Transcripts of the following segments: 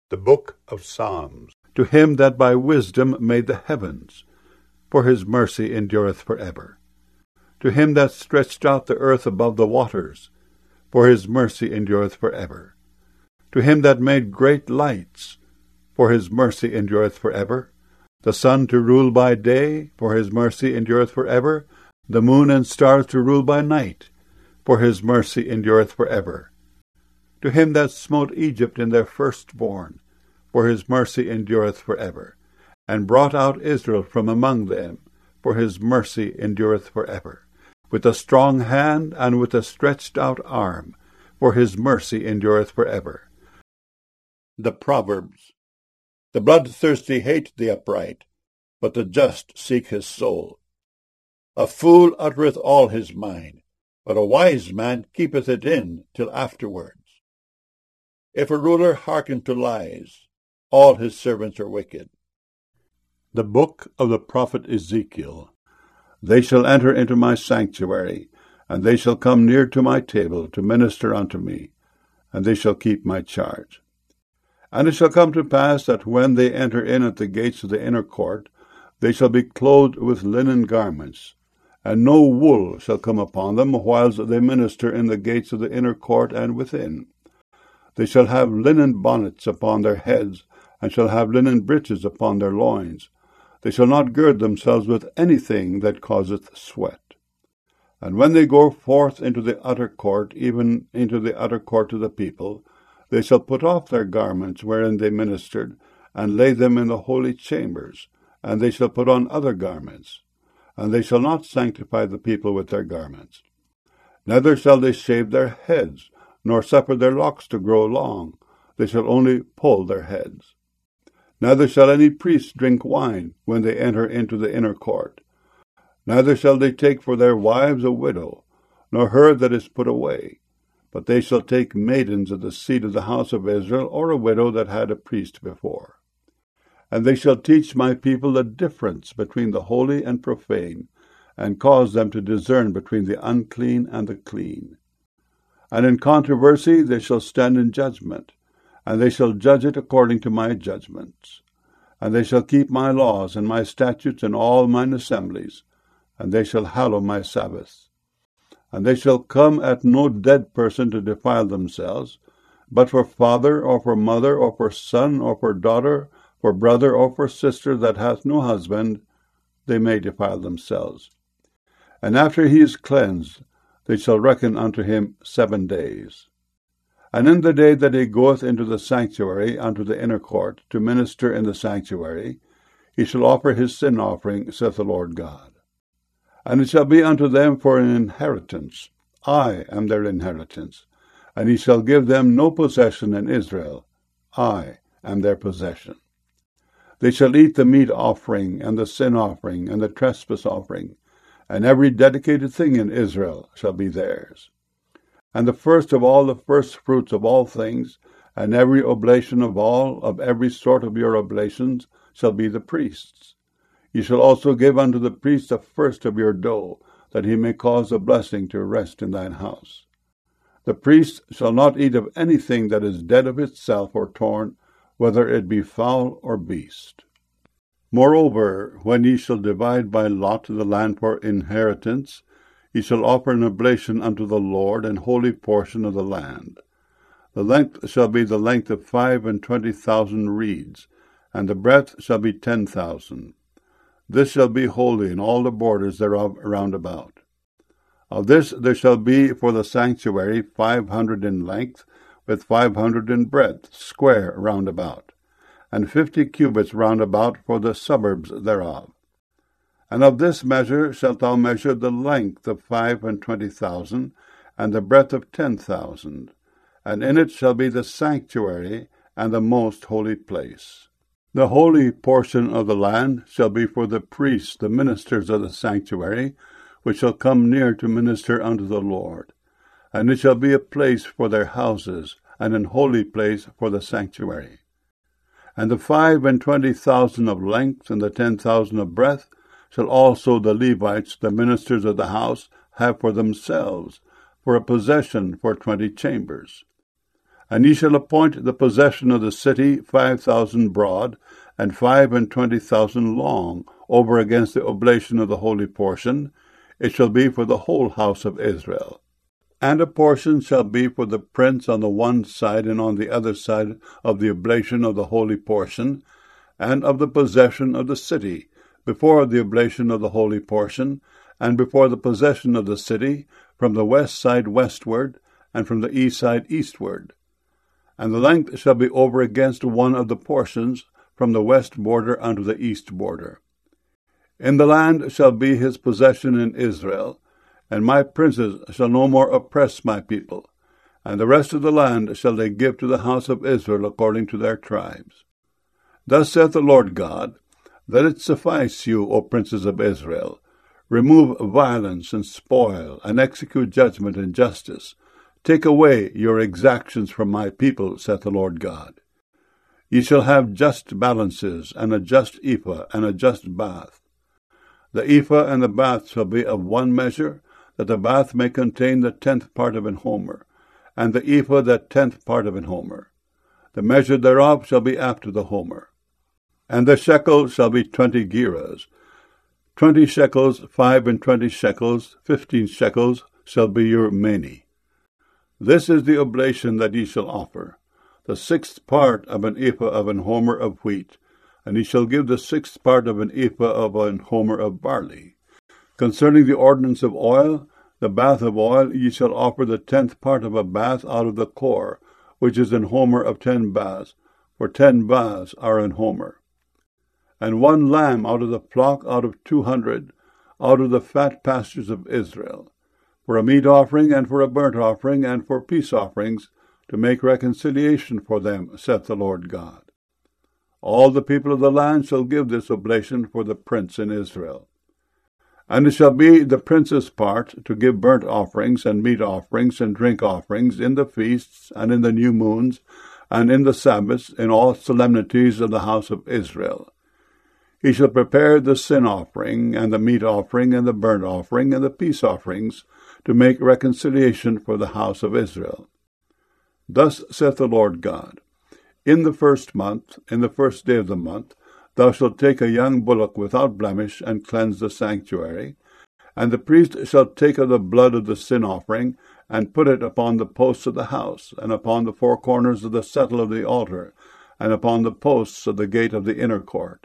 The Book of Psalms. To him that by wisdom made the heavens, for his mercy endureth for ever. To him that stretched out the earth above the waters, for his mercy endureth for ever. To him that made great lights, for his mercy endureth for ever. The sun to rule by day, for his mercy endureth for ever. The moon and stars to rule by night, for his mercy endureth for ever. To him that smote Egypt in their firstborn, for his mercy endureth for ever, and brought out Israel from among them, for his mercy endureth for ever, with a strong hand and with a stretched out arm, for his mercy endureth for ever. The Proverbs. The bloodthirsty hate the upright, but the just seek his soul. A fool uttereth all his mind, but a wise man keepeth it in till afterwards. If a ruler hearken to lies, all his servants are wicked. The book of the prophet Ezekiel. They shall enter into my sanctuary, and they shall come near to my table to minister unto me, and they shall keep my charge. And it shall come to pass that when they enter in at the gates of the inner court, they shall be clothed with linen garments, and no wool shall come upon them whilst they minister in the gates of the inner court and within. They shall have linen bonnets upon their heads, and shall have linen breeches upon their loins. They shall not gird themselves with anything that causeth sweat. And when they go forth into the utter court, even into the utter court of the people, they shall put off their garments wherein they ministered, and lay them in the holy chambers, and they shall put on other garments. And they shall not sanctify the people with their garments. Neither shall they shave their heads, nor suffer their locks to grow long. They shall only pull their heads. Neither shall any priest drink wine when they enter into the inner court. Neither shall they take for their wives a widow, nor her that is put away. But they shall take maidens of the seed of the house of Israel, or a widow that had a priest before. And they shall teach my people the difference between the holy and profane, and cause them to discern between the unclean and the clean. And in controversy they shall stand in judgment, and they shall judge it according to my judgments. And they shall keep my laws and my statutes in all mine assemblies, and they shall hallow my Sabbaths. And they shall come at no dead person to defile themselves, but for father, or for mother, or for son, or for daughter, for brother, or for sister that hath no husband, they may defile themselves. And after he is cleansed, they shall reckon unto him 7 days. And in the day that he goeth into the sanctuary unto the inner court, to minister in the sanctuary, he shall offer his sin offering, saith the Lord God. And it shall be unto them for an inheritance. I am their inheritance. And he shall give them no possession in Israel. I am their possession. They shall eat the meat offering, and the sin offering, and the trespass offering, and every dedicated thing in Israel shall be theirs. And the first of all the firstfruits of all things, and every oblation of every sort of your oblations, shall be the priest's. Ye shall also give unto the priest the first of your dough, that he may cause a blessing to rest in thine house. The priest shall not eat of anything that is dead of itself or torn, whether it be fowl or beast. Moreover, when ye shall divide by lot the land for inheritance, ye shall offer an oblation unto the Lord, an holy portion of the land. The length shall be the length of 25,000 reeds, and the breadth shall be 10,000. This shall be holy in all the borders thereof round about. Of this there shall be for the sanctuary 500 in length, with 500 in breadth, square round about, and 50 cubits round about for the suburbs thereof. And of this measure shalt thou measure the length of 25,000, and the breadth of 10,000, and in it shall be the sanctuary and the most holy place. The holy portion of the land shall be for the priests, the ministers of the sanctuary, which shall come near to minister unto the Lord. And it shall be a place for their houses, and an holy place for the sanctuary. And the 25,000 of length, and the 10,000 of breadth, shall also the Levites, the ministers of the house, have for themselves, for a possession for 20 chambers. And ye shall appoint the possession of the city 5,000 broad, and 25,000 long, over against the oblation of the holy portion. It shall be for the whole house of Israel. And a portion shall be for the prince on the one side and on the other side of the oblation of the holy portion, and of the possession of the city, before the oblation of the holy portion, and before the possession of the city, from the west side westward, and from the east side eastward. And the length shall be over against one of the portions, from the west border unto the east border. In the land shall be his possession in Israel, and my princes shall no more oppress my people, and the rest of the land shall they give to the house of Israel according to their tribes. Thus saith the Lord God, Let it suffice you, O princes of Israel. Remove violence and spoil, and execute judgment and justice. Take away your exactions from my people, saith the Lord God. Ye shall have just balances, and a just ephah, and a just bath. The ephah and the bath shall be of one measure, that the bath may contain the 10th part of an homer, and the ephah the 10th part of an homer. The measure thereof shall be after the homer. And the shekel shall be 20 gerahs. 20 shekels, 25 shekels, 15 shekels shall be your meni. This is the oblation that ye shall offer, the 6th part of an ephah of an homer of wheat, and ye shall give the 6th part of an ephah of an homer of barley. Concerning the ordinance of oil, the bath of oil, ye shall offer the 10th part of a bath out of the core, which is an homer of 10 baths, for 10 baths are an homer. And 1 lamb out of the flock out of 200, out of the fat pastures of Israel, for a meat offering, and for a burnt offering, and for peace offerings, to make reconciliation for them, saith the Lord God. All the people of the land shall give this oblation for the prince in Israel. And it shall be the prince's part to give burnt offerings, and meat offerings, and drink offerings, in the feasts, and in the new moons, and in the Sabbaths, in all solemnities of the house of Israel. He shall prepare the sin offering, and the meat offering, and the burnt offering, and the peace offerings, to make reconciliation for the house of Israel. Thus saith the Lord God, In the 1st month, in the 1st day of the month, thou shalt take a young bullock without blemish, and cleanse the sanctuary. And the priest shall take of the blood of the sin offering, and put it upon the posts of the house, and upon the 4 corners of the settle of the altar, and upon the posts of the gate of the inner court.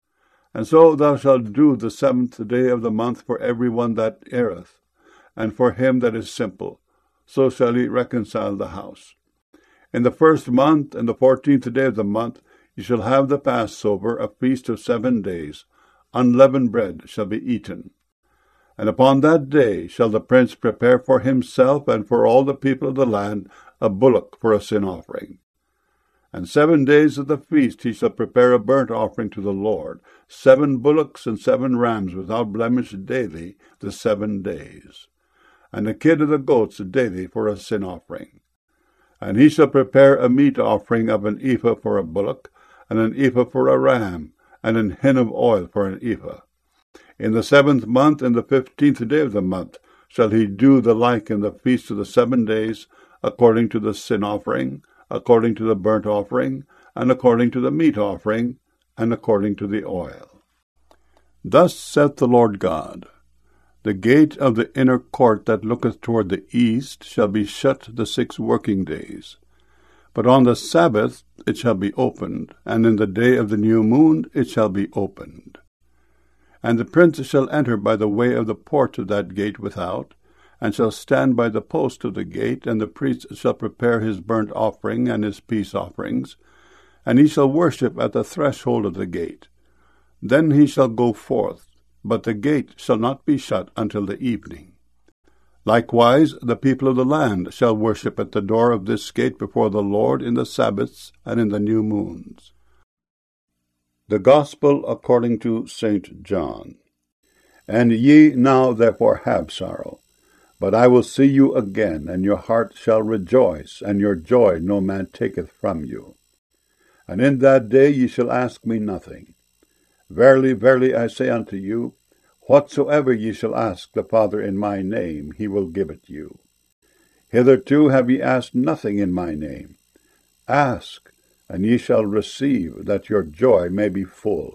And so thou shalt do the 7th day of the month for every one that erreth, and for him that is simple. So shall he reconcile the house. In the 1st month, and the 14th day of the month, ye shall have the Passover, a feast of 7 days. Unleavened bread shall be eaten. And upon that day shall the prince prepare for himself and for all the people of the land a bullock for a sin offering. And 7 days of the feast he shall prepare a burnt offering to the Lord, 7 bullocks and 7 rams without blemish daily, the 7 days. And a kid of the goats daily for a sin offering. And he shall prepare a meat offering of an ephah for a bullock, and an ephah for a ram, and an hin of oil for an ephah. In the 7th month, and the 15th day of the month, shall he do the like in the feast of the 7 days, according to the sin offering, according to the burnt offering, and according to the meat offering, and according to the oil. Thus saith the Lord God, The gate of the inner court that looketh toward the east shall be shut the 6 working days. But on the Sabbath it shall be opened, and in the day of the new moon it shall be opened. And the prince shall enter by the way of the porch of that gate without, and shall stand by the post of the gate, and the priest shall prepare his burnt offering and his peace offerings, and he shall worship at the threshold of the gate. Then he shall go forth, but the gate shall not be shut until the evening. Likewise the people of the land shall worship at the door of this gate before the Lord in the Sabbaths and in the new moons. The Gospel according to St. John. And ye now therefore have sorrow, but I will see you again, and your heart shall rejoice, and your joy no man taketh from you. And in that day ye shall ask me nothing. Verily, verily, I say unto you, whatsoever ye shall ask the Father in my name, he will give it you. Hitherto have ye asked nothing in my name. Ask, and ye shall receive, that your joy may be full.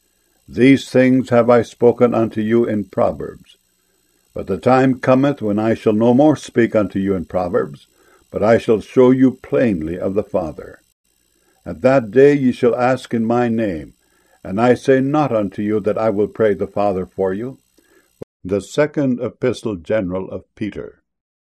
These things have I spoken unto you in Proverbs. But the time cometh when I shall no more speak unto you in Proverbs, but I shall show you plainly of the Father. At that day ye shall ask in my name, and I say not unto you that I will pray the Father for you. The second epistle general of Peter.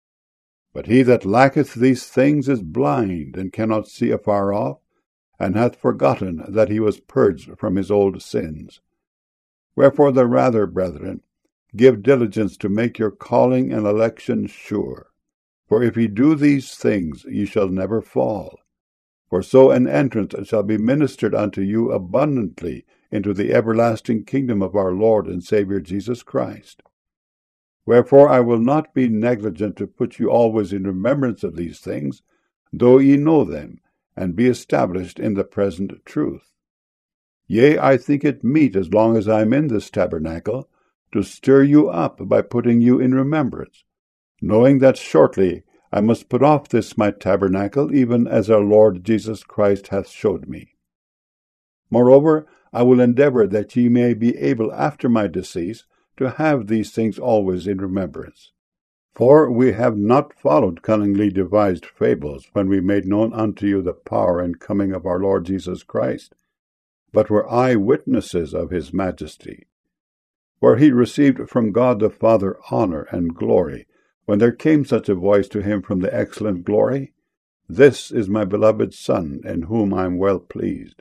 But he that lacketh these things is blind, and cannot see afar off, and hath forgotten that he was purged from his old sins. Wherefore the rather, brethren, give diligence to make your calling and election sure. For if ye do these things, ye shall never fall. For so an entrance shall be ministered unto you abundantly into the everlasting kingdom of our Lord and Saviour Jesus Christ. Wherefore I will not be negligent to put you always in remembrance of these things, though ye know them, and be established in the present truth. Yea, I think it meet, as long as I am in this tabernacle, to stir you up by putting you in remembrance, knowing that shortly I must put off this my tabernacle, even as our Lord Jesus Christ hath showed me. Moreover, I will endeavour that ye may be able after my decease to have these things always in remembrance. For we have not followed cunningly devised fables, when we made known unto you the power and coming of our Lord Jesus Christ, but were eye-witnesses of his majesty. For he received from God the Father honour and glory, when there came such a voice to him from the excellent glory, This is my beloved Son, in whom I am well pleased.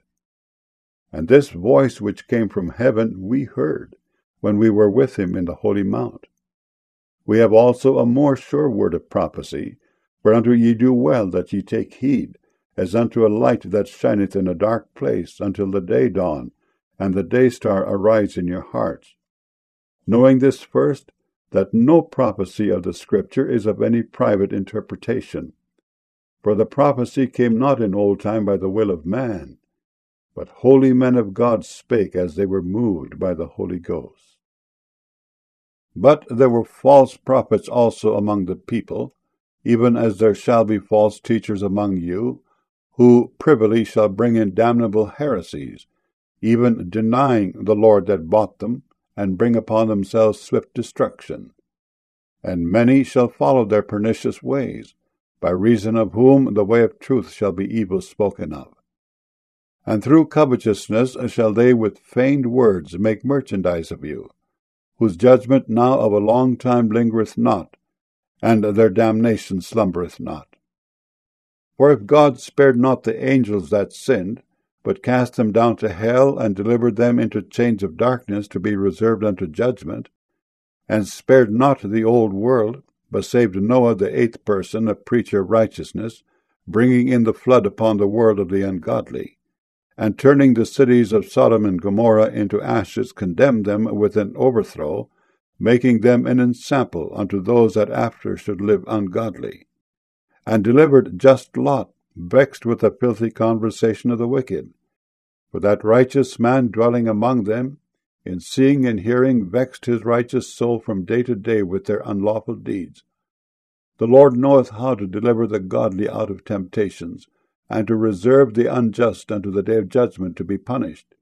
And this voice which came from heaven we heard, when we were with him in the holy mount. We have also a more sure word of prophecy, whereunto ye do well that ye take heed, as unto a light that shineth in a dark place, until the day dawn, and the day star arise in your hearts. Knowing this first, that no prophecy of the Scripture is of any private interpretation. For the prophecy came not in old time by the will of man, but holy men of God spake as they were moved by the Holy Ghost. But there were false prophets also among the people, even as there shall be false teachers among you, who privily shall bring in damnable heresies, even denying the Lord that bought them, and bring upon themselves swift destruction. And many shall follow their pernicious ways, by reason of whom the way of truth shall be evil spoken of. And through covetousness shall they with feigned words make merchandise of you, whose judgment now of a long time lingereth not, and their damnation slumbereth not. For if God spared not the angels that sinned, but cast them down to hell, and delivered them into chains of darkness to be reserved unto judgment, and spared not the old world, but saved Noah the eighth person, a preacher of righteousness, bringing in the flood upon the world of the ungodly, and turning the cities of Sodom and Gomorrah into ashes, condemned them with an overthrow, making them an ensample unto those that after should live ungodly, and delivered just Lot, vexed with the filthy conversation of the wicked. For that righteous man dwelling among them, in seeing and hearing, vexed his righteous soul from day to day with their unlawful deeds. The Lord knoweth how to deliver the godly out of temptations, and to reserve the unjust unto the day of judgment to be punished,